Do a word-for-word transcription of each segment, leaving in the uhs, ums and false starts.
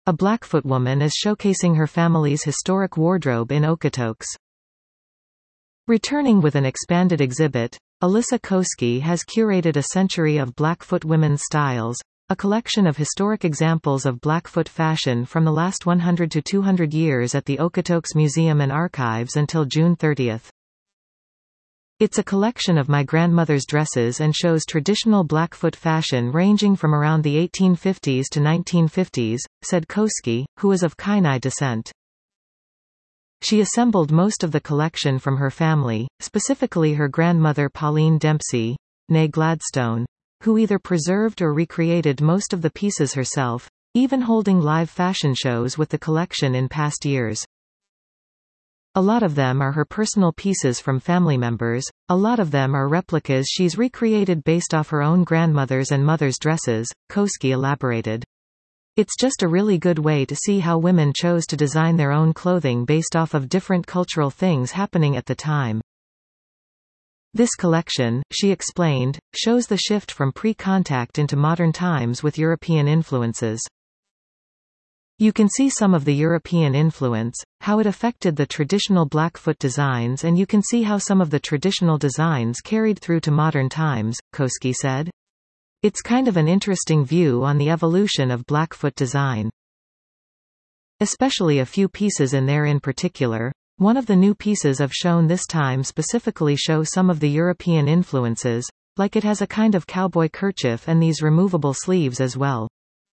A Blackfoot woman is showcasing her family's historic wardrobe in Okotoks. Returning with an expanded exhibit, Alyssa Koski has curated a century of Blackfoot women's styles, a collection of historic examples of Blackfoot fashion from the last one hundred to two hundred years at the Okotoks Museum and Archives until June thirtieth. It's a collection of my grandmother's dresses and shows traditional Blackfoot fashion ranging from around the eighteen fifties to nineteen fifties, said Koski, who is of Kainai descent. She assembled most of the collection from her family, specifically her grandmother Pauline Dempsey, née Gladstone, who either preserved or recreated most of the pieces herself, even holding live fashion shows with the collection in past years. A lot of them are her personal pieces from family members, a lot of them are replicas she's recreated based off her own grandmother's and mother's dresses, Koski elaborated. It's just a really good way to see how women chose to design their own clothing based off of different cultural things happening at the time. This collection, she explained, shows the shift from pre-contact into modern times with European influences. You can see some of the European influence, how it affected the traditional Blackfoot designs, and you can see how some of the traditional designs carried through to modern times, Koski said. It's kind of an interesting view on the evolution of Blackfoot design. Especially a few pieces in there in particular. One of the new pieces I've shown this time specifically show some of the European influences, like it has a kind of cowboy kerchief and these removable sleeves as well.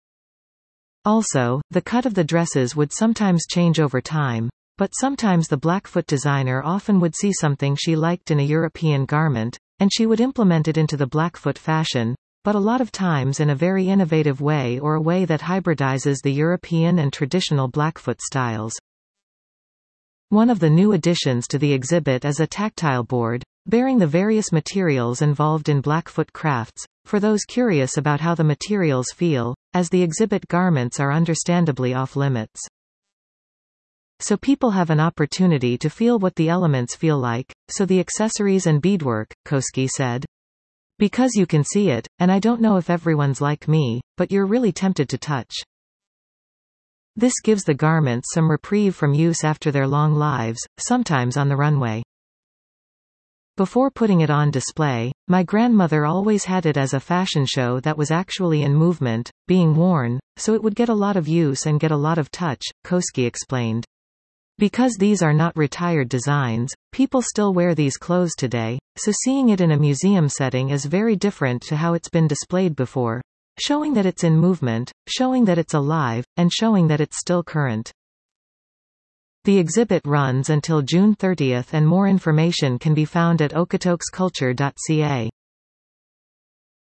Also, the cut of the dresses would sometimes change over time, but sometimes the Blackfoot designer often would see something she liked in a European garment, and she would implement it into the Blackfoot fashion, but a lot of times in a very innovative way or a way that hybridizes the European and traditional Blackfoot styles. One of the new additions to the exhibit is a tactile board, bearing the various materials involved in Blackfoot crafts, for those curious about how the materials feel, as the exhibit garments are understandably off-limits. So people have an opportunity to feel what the elements feel like, so the accessories and beadwork, Koski said. Because you can see it, and I don't know if everyone's like me, but you're really tempted to touch. This gives the garments some reprieve from use after their long lives, sometimes on the runway. Before putting it on display, my grandmother always had it as a fashion show that was actually in movement, being worn, so it would get a lot of use and get a lot of touch, Koski explained. Because these are not retired designs, people still wear these clothes today, so seeing it in a museum setting is very different to how it's been displayed before, showing that it's in movement, showing that it's alive, and showing that it's still current. The exhibit runs until June thirtieth and more information can be found at okotoksculture dot c a.